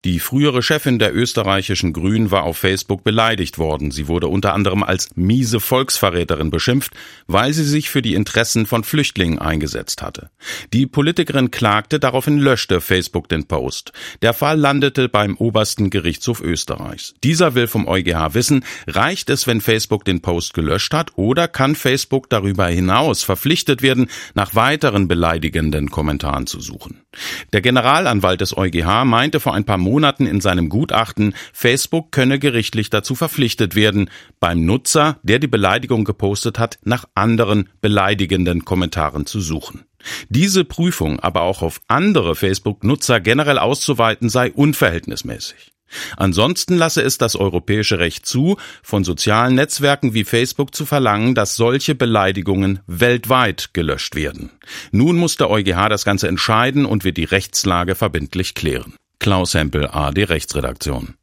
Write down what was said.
Die frühere Chefin der österreichischen Grünen war auf Facebook beleidigt worden. Sie wurde unter anderem als miese Volksverräterin beschimpft, weil sie sich für die Interessen von Flüchtlingen eingesetzt hatte. Die Politikerin klagte, daraufhin löschte Facebook den Post. Der Fall landete beim obersten Gerichtshof Österreichs. Dieser will vom EuGH wissen, reicht es, wenn Facebook den Post gelöscht hat, oder kann Facebook darüber hinaus verpflichtet werden, nach weiteren beleidigenden Kommentaren zu suchen? Der Generalanwalt des EuGH meinte vor ein paar Monaten in seinem Gutachten, Facebook könne gerichtlich dazu verpflichtet werden, beim Nutzer, der die Beleidigung gepostet hat, nach anderen beleidigenden Kommentaren zu suchen. Diese Prüfung aber auch auf andere Facebook-Nutzer generell auszuweiten, sei unverhältnismäßig. Ansonsten lasse es das europäische Recht zu, von sozialen Netzwerken wie Facebook zu verlangen, dass solche Beleidigungen weltweit gelöscht werden. Nun muss der EuGH das Ganze entscheiden und wird die Rechtslage verbindlich klären. Klaus Hempel, ARD Rechtsredaktion.